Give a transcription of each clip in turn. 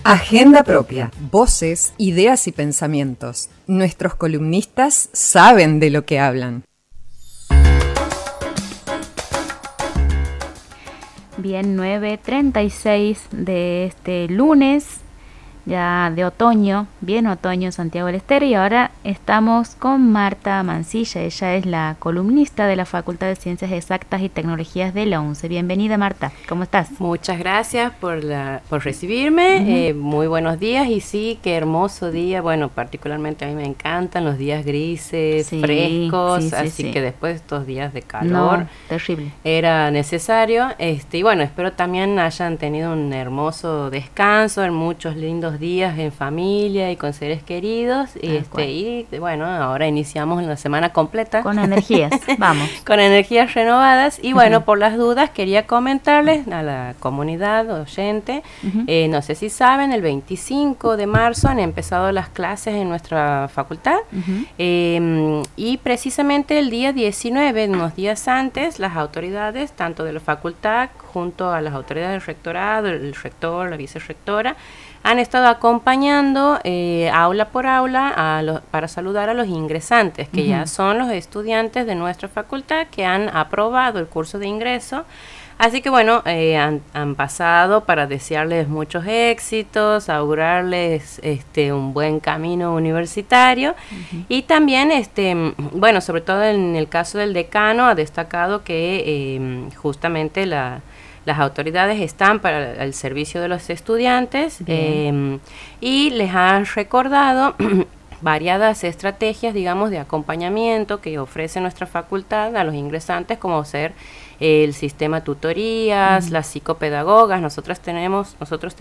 Agenda propia. Voces, ideas y pensamientos. Nuestros columnistas saben de lo que hablan. Bien, 9:36 de este lunes, ya de otoño, bien otoño en Santiago del Estero, y ahora estamos con Marta Mancilla. Ella es la columnista de la Facultad de Ciencias Exactas y Tecnologías de la UNCE. Bienvenida, Marta, ¿cómo estás? Muchas gracias por recibirme, muy buenos días, y sí, qué hermoso día. Bueno, particularmente a mí me encantan los días grises, frescos, así que después de estos días de calor, terrible, era necesario, y bueno, espero también hayan tenido un hermoso descanso, en muchos lindos días en familia y con seres queridos, y bueno, ahora iniciamos la semana completa con energías, vamos, con energías renovadas. Y bueno, por las dudas quería comentarles a la comunidad oyente, no sé si saben, el 25 de marzo han empezado las clases en nuestra facultad, y precisamente el día 19, unos días antes, las autoridades, tanto de la facultad junto a las autoridades del rectorado, el rector, la vicerrectora, han estado acompañando aula por aula para saludar a los ingresantes, que ya son los estudiantes de nuestra facultad que han aprobado el curso de ingreso. Así que bueno, han pasado para desearles muchos éxitos, augurarles un buen camino universitario. Y también, bueno, sobre todo en el caso del decano, ha destacado que justamente las autoridades están para el servicio de los estudiantes, y les han recordado variadas estrategias, digamos, de acompañamiento que ofrece nuestra facultad a los ingresantes, como ser el sistema tutorías, las psicopedagogas. Nosotros tenemos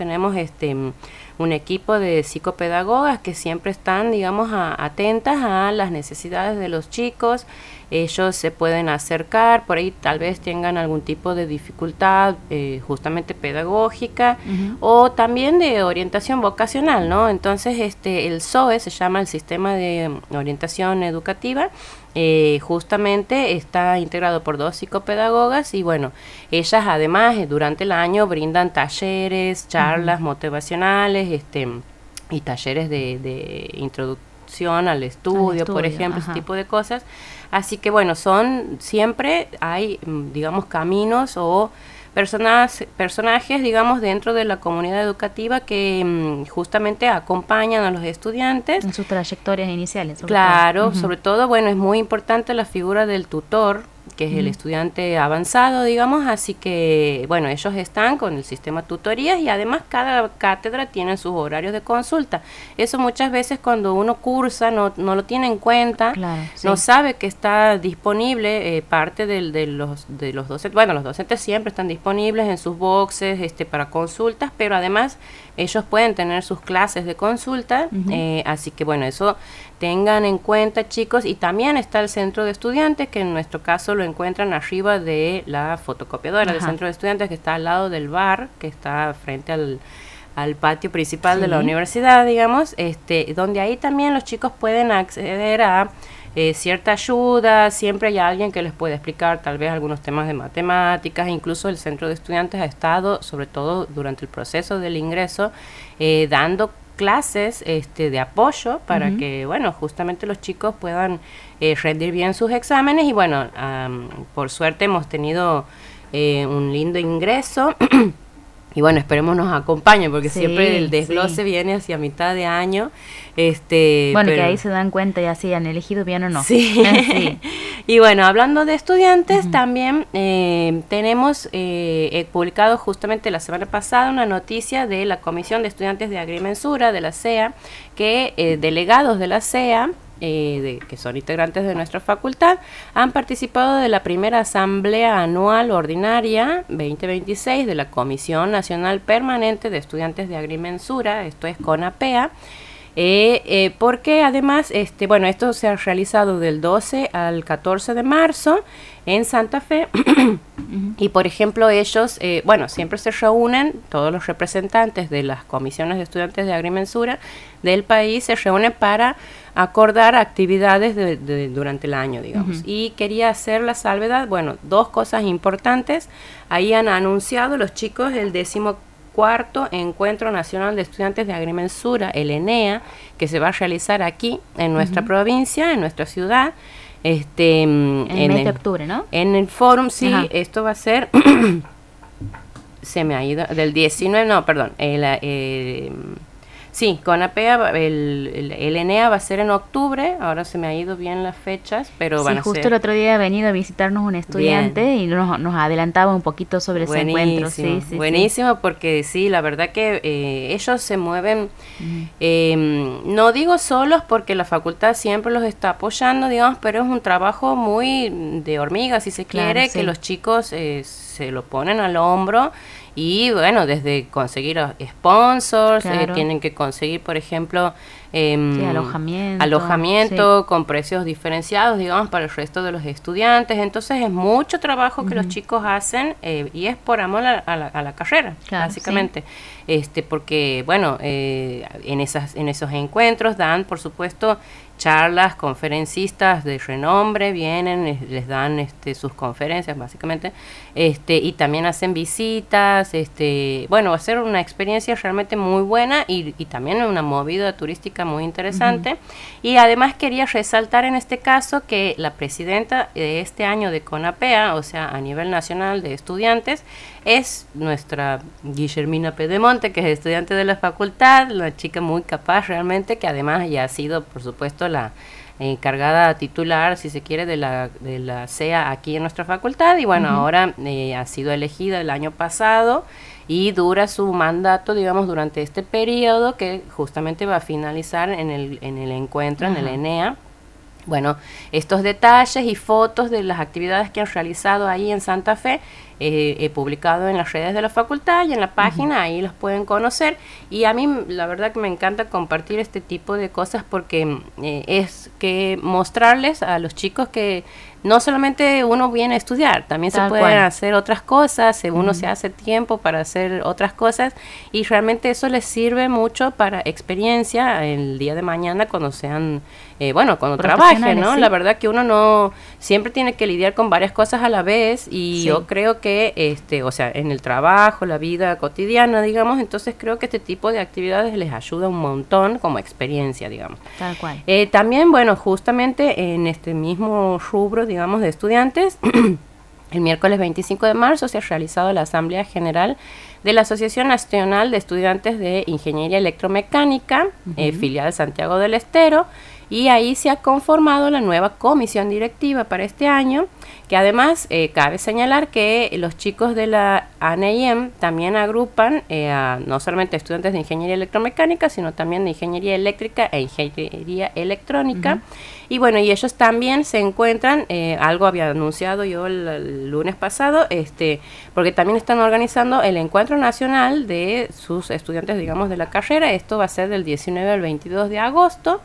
un equipo de psicopedagogas que siempre están, digamos, atentas a las necesidades de los chicos. Ellos se pueden acercar, por ahí tal vez tengan algún tipo de dificultad justamente pedagógica, o también de orientación vocacional, ¿no? Entonces el SOE se llama el Sistema de Orientación Educativa. Justamente está integrado por 2 psicopedagogas, y bueno, ellas además durante el año brindan talleres, charlas motivacionales, y talleres de introducción al estudio, por ejemplo, ese tipo de cosas. Así que bueno, siempre hay, digamos, caminos o personajes, digamos, dentro de la comunidad educativa que justamente acompañan a los estudiantes en sus trayectorias iniciales. Sobre todo, bueno, es muy importante la figura del tutor, que es el estudiante avanzado, digamos. Así que, bueno, ellos están con el sistema tutorías, y además cada cátedra tiene sus horarios de consulta. Eso muchas veces cuando uno cursa no lo tiene en cuenta, no sabe que está disponible parte de los docentes. Bueno, los docentes siempre están disponibles en sus boxes para consultas, pero además ellos pueden tener sus clases de consulta, así que bueno, eso tengan en cuenta, chicos. Y también está el centro de estudiantes, que en nuestro caso lo encuentran arriba de la fotocopiadora del centro de estudiantes, que está al lado del bar, que está frente al patio principal de la universidad, digamos, donde ahí también los chicos pueden acceder a cierta ayuda. Siempre hay alguien que les puede explicar tal vez algunos temas de matemáticas. Incluso el centro de estudiantes ha estado, sobre todo durante el proceso del ingreso, dando clases de apoyo para que, bueno, justamente los chicos puedan rendir bien sus exámenes. Y bueno, por suerte hemos tenido un lindo ingreso. Y bueno, esperemos nos acompañen, porque siempre el desglose viene hacia mitad de año. Bueno, pero que ahí se dan cuenta ya si han elegido bien o no. Sí. Y bueno, hablando de estudiantes, también tenemos publicado justamente la semana pasada una noticia de la Comisión de Estudiantes de Agrimensura de la CEA, que delegados de la CEA, que son integrantes de nuestra facultad, han participado de la primera asamblea anual ordinaria 2026 de la Comisión Nacional Permanente de Estudiantes de Agrimensura, esto es CONAPEA, porque además, bueno, esto se ha realizado del 12 al 14 de marzo en Santa Fe. Y por ejemplo ellos, bueno, siempre se reúnen, todos los representantes de las comisiones de estudiantes de agrimensura del país se reúnen para acordar actividades durante el año, digamos. Y quería hacer la salvedad, bueno, 2 cosas importantes. Ahí han anunciado los chicos el 14º 4º Encuentro Nacional de Estudiantes de Agrimensura, el ENEA, que se va a realizar aquí en nuestra provincia, en nuestra ciudad. En el mes de octubre, ¿no? En el fórum, sí. Ajá. Esto va a ser se me ha ido del 19, no, perdón, sí, CONAPEA, el ENEA va a ser en octubre, ahora se me ha ido bien las fechas, pero van a ser... Sí, justo el otro día ha venido a visitarnos un estudiante bien. Y nos adelantaba un poquito sobre ese encuentro. Sí, buenísimo, porque sí, la verdad que ellos se mueven, no digo solos porque la facultad siempre los está apoyando, digamos, pero es un trabajo muy de hormiga, si se quiere, que los chicos se lo ponen al hombro. Y bueno, desde conseguir sponsors, tienen que conseguir, por ejemplo, alojamiento con precios diferenciados, digamos, para el resto de los estudiantes. Entonces es mucho trabajo que los chicos hacen y es por amor a la carrera, básicamente. Porque, bueno, en esos encuentros dan, por supuesto, charlas, conferencistas de renombre vienen, les dan sus conferencias básicamente, y también hacen visitas, bueno, va a ser una experiencia realmente muy buena y también una movida turística muy interesante. Y además quería resaltar en este caso que la presidenta de este año de CONAPEA, o sea, a nivel nacional de estudiantes, es nuestra Guillermina Pedemonte, que es estudiante de la facultad, una chica muy capaz realmente, que además ya ha sido, por supuesto, la encargada titular, si se quiere, de la CEA aquí en nuestra facultad, y bueno, ahora ha sido elegida el año pasado y dura su mandato, digamos, durante este periodo que justamente va a finalizar en el encuentro, en el ENEA. Bueno, estos detalles y fotos de las actividades que han realizado ahí en Santa Fe, he publicado en las redes de la facultad y en la página, ahí los pueden conocer. Y a mí la verdad que me encanta compartir este tipo de cosas porque es que mostrarles a los chicos que no solamente uno viene a estudiar, también se pueden hacer otras cosas, uno se hace tiempo para hacer otras cosas y realmente eso les sirve mucho para experiencia el día de mañana cuando sean, cuando trabajen, ¿no? Sí. La verdad que uno no siempre tiene que lidiar con varias cosas a la vez y yo creo que, en el trabajo, la vida cotidiana, digamos, entonces creo que este tipo de actividades les ayuda un montón como experiencia, digamos. Tal cual. También, bueno, justamente en este mismo rubro, digamos, de estudiantes, el miércoles 25 de marzo se ha realizado la Asamblea General de la Asociación Nacional de Estudiantes de Ingeniería Electromecánica, filial de Santiago del Estero, y ahí se ha conformado la nueva comisión directiva para este año, que además cabe señalar que los chicos de la ANEIEM también agrupan no solamente estudiantes de Ingeniería Electromecánica, sino también de Ingeniería Eléctrica e Ingeniería Electrónica. Y bueno, y ellos también se encuentran, algo había anunciado yo el lunes pasado, porque también están organizando el encuentro nacional de sus estudiantes, digamos, de la carrera. Esto va a ser del 19 al 22 de agosto.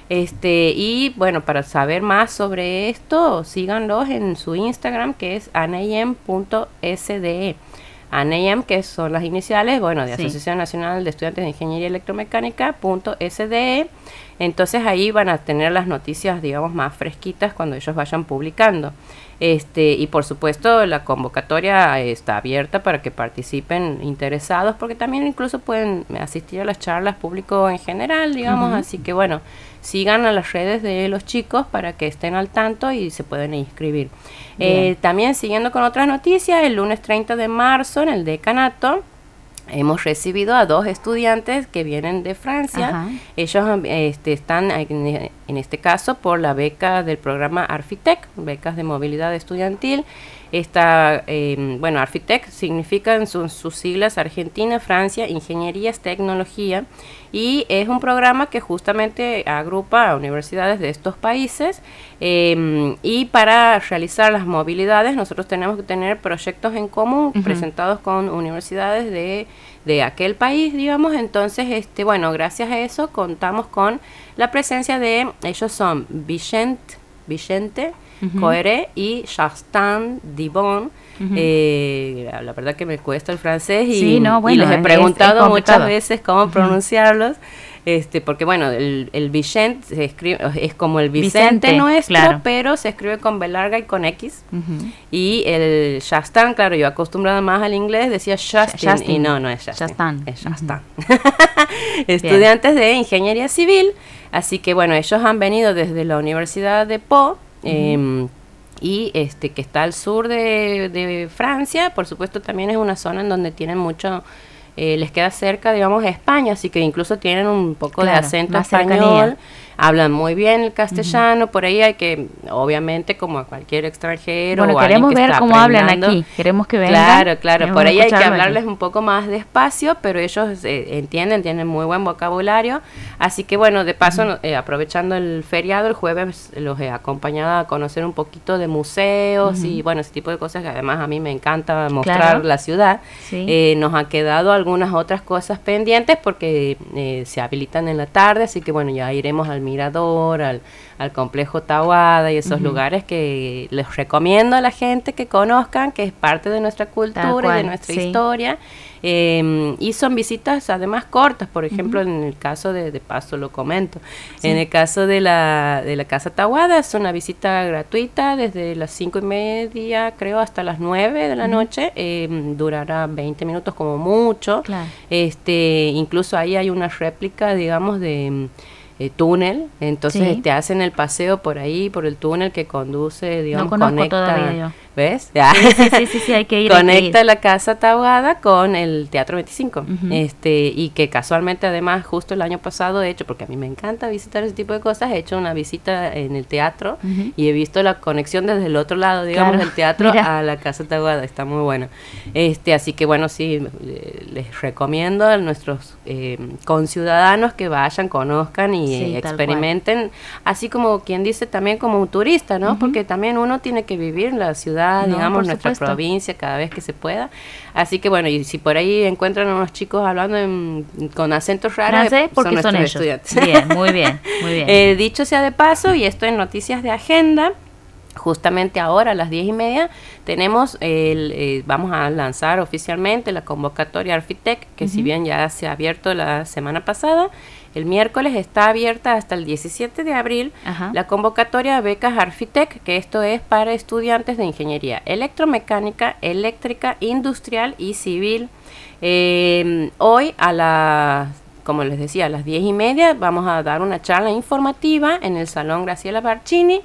Y bueno, para saber más sobre esto, síganlos en su Instagram, que es aneiem.sde. ANEIEM, que son las iniciales, bueno, de Asociación Nacional de Estudiantes de Ingeniería Electromecánica, .sde. Entonces ahí van a tener las noticias, digamos, más fresquitas cuando ellos vayan publicando. Y por supuesto la convocatoria está abierta para que participen interesados, porque también incluso pueden asistir a las charlas público en general, digamos, así que bueno, sigan a las redes de los chicos para que estén al tanto y se pueden inscribir. También siguiendo con otras noticias, el lunes 30 de marzo en el decanato hemos recibido a 2 estudiantes que vienen de Francia. Ellos están en este caso por la beca del programa Arfitec, becas de movilidad estudiantil. Arfitec significa en sus siglas Argentina, Francia, Ingenierías, Tecnología, y es un programa que justamente agrupa a universidades de estos países, y para realizar las movilidades nosotros tenemos que tener proyectos en común presentados con universidades de aquel país, digamos. Entonces, gracias a eso contamos con la presencia de, ellos son Vicente Coere y Chastain Dibon. La verdad que me cuesta el francés y les he preguntado muchas veces cómo pronunciarlos. porque bueno, el Vicente se escribe, es como el Vicente nuestro, claro, pero se escribe con B larga y con X. Y el Shastan, claro, yo acostumbrada más al inglés, decía Shastin, y no es Shastin, es Shastan. Estudiantes de Ingeniería Civil, así que bueno, ellos han venido desde la Universidad de Po, y que está al sur de Francia. Por supuesto también es una zona en donde tienen mucho, les queda cerca, digamos, España, así que incluso tienen un poco de acento español, cercanía. Hablan muy bien el castellano, por ahí hay que, obviamente, como a cualquier extranjero, bueno, o queremos alguien que ver cómo hablan aquí, queremos que vengan. Claro, por ahí hay que hablarles un poco más despacio, pero ellos entienden, tienen muy buen vocabulario, así que bueno, de paso, aprovechando el feriado, el jueves los he acompañado a conocer un poquito de museos y bueno, ese tipo de cosas que además a mí me encanta mostrar la ciudad. Sí. Nos han quedado algunas otras cosas pendientes porque se habilitan en la tarde, así que bueno, ya iremos al Mirador, al complejo Tahuada y esos lugares que les recomiendo a la gente que conozcan, que es parte de nuestra cultura y de nuestra historia. Y son visitas además cortas, por ejemplo, en el caso de paso lo comento, en el caso de la Casa Tahuada es una visita gratuita desde las 5:30, creo, hasta las 9 de la noche, durará 20 minutos como mucho. Claro. Incluso ahí hay una réplica, digamos, de túnel, entonces te hacen el paseo por ahí, por el túnel que conduce, digamos, conecta, ¿ves? Sí, hay que ir. Conecta la Casa Tahuada con el Teatro 25, y que casualmente además justo el año pasado he hecho, porque a mí me encanta visitar ese tipo de cosas, he hecho una visita en el teatro y he visto la conexión desde el otro lado, digamos, del teatro a la Casa Tahuada, está muy bueno. Así que bueno, sí, les recomiendo a nuestros conciudadanos que vayan, conozcan y experimenten, así como quien dice también como un turista, ¿no? Porque también uno tiene que vivir en la ciudad, digamos, nuestra provincia cada vez que se pueda. Así que bueno, y si por ahí encuentran a unos chicos hablando con acentos raros, porque son ellos. Estudiantes. Bien, muy bien. Dicho sea de paso, y esto en noticias de agenda, justamente ahora a las 10:30 tenemos vamos a lanzar oficialmente la convocatoria Arfitec, que si bien ya se ha abierto la semana pasada, el miércoles está abierta hasta el 17 de abril la convocatoria de becas Arfitec, que esto es para estudiantes de ingeniería electromecánica, eléctrica, industrial y civil. Hoy como les decía, a las 10:30 vamos a dar una charla informativa en el Salón Graciela Barcini.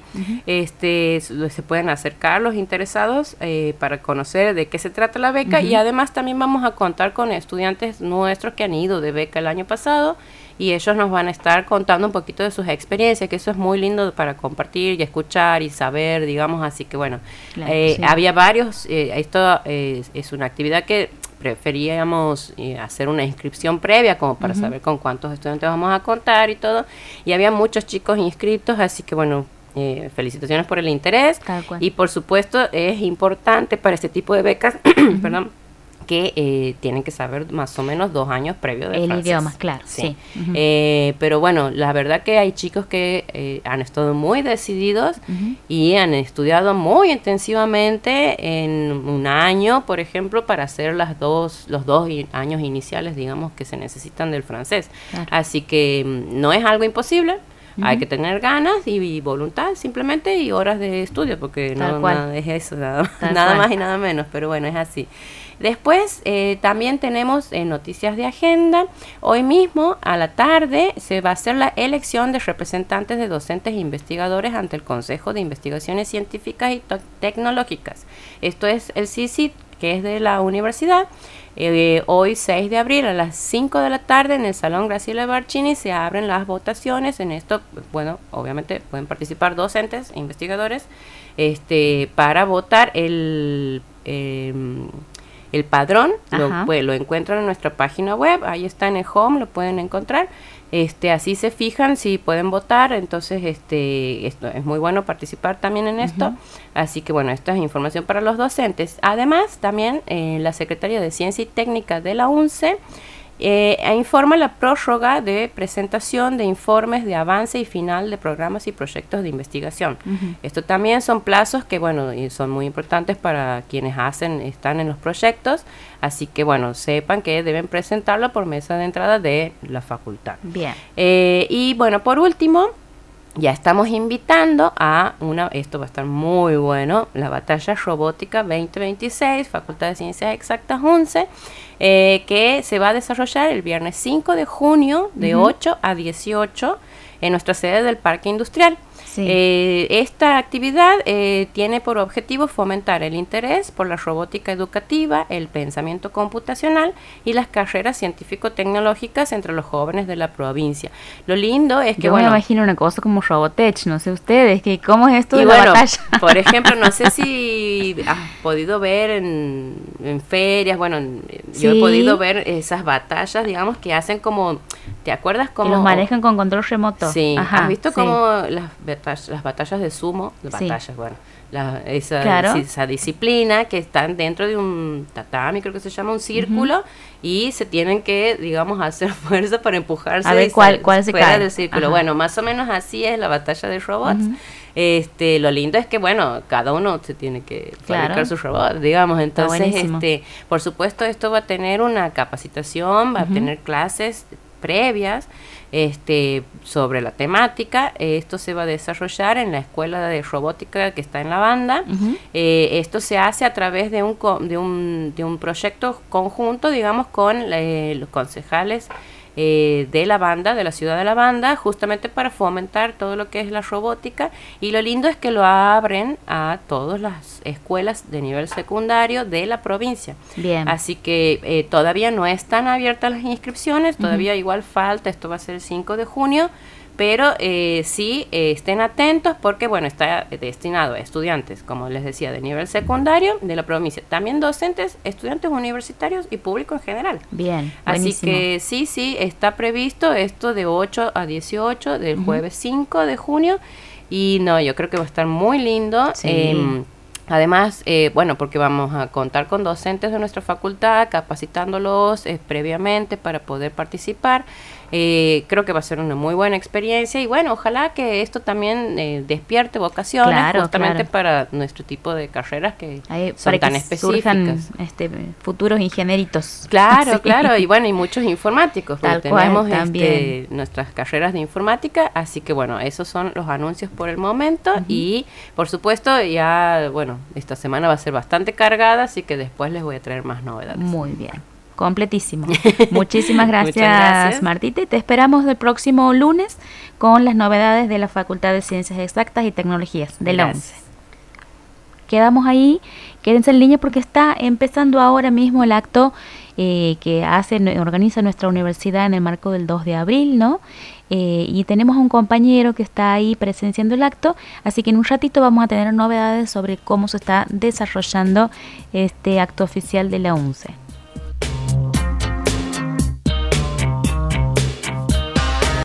Se pueden acercar los interesados para conocer de qué se trata la beca, y además también vamos a contar con estudiantes nuestros que han ido de beca el año pasado, y ellos nos van a estar contando un poquito de sus experiencias, que eso es muy lindo para compartir y escuchar y saber, digamos, así que bueno, había varios, esto es una actividad que preferíamos hacer una inscripción previa como para saber con cuántos estudiantes vamos a contar y todo, y había muchos chicos inscritos, así que bueno, felicitaciones por el interés, y por supuesto es importante para este tipo de becas, perdón, que tienen que saber más o menos 2 años previo de francés. El idioma, claro, sí. Pero bueno, la verdad que hay chicos que han estado muy decididos y han estudiado muy intensivamente en un año, por ejemplo, para hacer los dos años iniciales, digamos, que se necesitan del francés. Claro. Así que no es algo imposible. Hay que tener ganas y voluntad simplemente, y horas de estudio, porque nada es eso, nada más y nada menos, pero bueno, es así. Después también tenemos noticias de agenda. Hoy mismo a la tarde se va a hacer la elección de representantes de docentes e investigadores ante el Consejo de Investigaciones Científicas y Tecnológicas. Esto es el CICIT, que es de la universidad. Hoy 6 de abril a las 5 de la tarde en el Salón Graciela Barcini se abren las votaciones. En esto, bueno, obviamente pueden participar docentes e investigadores para votar el padrón. Lo encuentran en nuestra página web, ahí está en el home, lo pueden encontrar. Así se fijan si pueden votar, entonces esto es muy bueno participar también en esto. Así que bueno, esta es información para los docentes. Además, también la Secretaría de Ciencia y Técnica de la UNCE informa la prórroga de presentación de informes de avance y final de programas y proyectos de investigación. Esto también son plazos que, bueno, y son muy importantes para quienes están en los proyectos, así que, bueno, sepan que deben presentarlo por mesa de entrada de la facultad. Bien. Y, bueno, por último, ya estamos invitando a esto va a estar muy bueno, la Batalla Robótica 2026, Facultad de Ciencias Exactas 11, que se va a desarrollar el viernes 5 de junio de 8 a 18 en nuestra sede del Parque Industrial. Sí. Esta actividad tiene por objetivo fomentar el interés por la robótica educativa, el pensamiento computacional y las carreras científico-tecnológicas entre los jóvenes de la provincia. Lo lindo es que, yo me imagino una cosa como Robotech, no sé ustedes, que ¿cómo es esto de la batalla? Por ejemplo, no sé si has podido ver en ferias, bueno, yo he podido ver esas batallas, digamos, que hacen como, ¿te acuerdas cómo? Que los manejan con control remoto. Sí, ajá, ¿has visto cómo las batallas de sumo? Esa disciplina que están dentro de un tatami, creo que se llama un círculo, y se tienen que, digamos, hacer fuerza para empujarse a ver cuál se fuera cae del círculo. Ajá. Bueno, más o menos así es la batalla de robots. Lo lindo es que, bueno, cada uno se tiene que fabricar su robot, digamos. Entonces, por supuesto, esto va a tener una capacitación, va a tener clases previas sobre la temática. Esto se va a desarrollar en la escuela de robótica que está en la banda. Esto se hace a través de un proyecto conjunto, digamos, con los concejales de la banda, de la ciudad de la banda, justamente para fomentar todo lo que es la robótica. Y lo lindo es que lo abren a todas las escuelas de nivel secundario de la provincia. Bien. Así que todavía no están abiertas las inscripciones, todavía igual falta, esto va a ser el 5 de junio, pero sí estén atentos porque, bueno, está destinado a estudiantes, como les decía, de nivel secundario de la provincia, también docentes, estudiantes universitarios y público en general. Bien, buenísimo. Así que sí, está previsto esto de 8 a 18 del jueves 5 de junio y no, yo creo que va a estar muy lindo. Sí. Además, porque vamos a contar con docentes de nuestra facultad, capacitándolos previamente para poder participar. Creo que va a ser una muy buena experiencia y bueno, ojalá que esto también despierte vocaciones justamente para nuestro tipo de carreras que son tan específicas. Futuros ingenieritos. Claro, claro, y bueno, y muchos informáticos, porque tenemos también nuestras carreras de informática, así que bueno, esos son los anuncios por el momento y por supuesto ya, bueno, esta semana va a ser bastante cargada, así que después les voy a traer más novedades. Muy bien. Completísimo. Muchísimas gracias, Martita. Y te esperamos el próximo lunes con las novedades de la Facultad de Ciencias Exactas y Tecnologías de la UNCE. Quedamos ahí, quédense en línea porque está empezando ahora mismo el acto que organiza nuestra universidad en el marco del 2 de abril, ¿no? Y tenemos a un compañero que está ahí presenciando el acto, así que en un ratito vamos a tener novedades sobre cómo se está desarrollando este acto oficial de la UNCE.